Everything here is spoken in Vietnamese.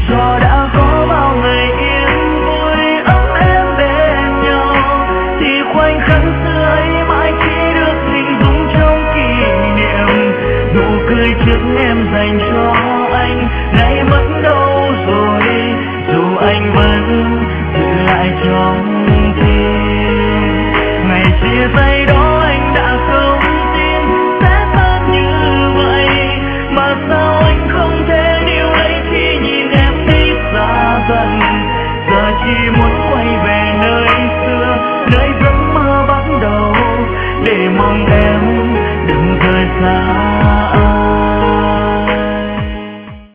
cho đã có bao ngày yên vui ấm êm bên nhau, thì khoảnh khắc xưa ấy mãi chỉ được hình dung trong kỷ niệm. Nụ cười trước em dành cho anh nay mất đâu rồi, dù anh vẫn giữ lại trong tim. Ngày chia tay đó anh đã không tin sẽ thật như vậy, mà sao anh không thể níu lấy khi nhìn em đi xa dần. Giờ chỉ muốn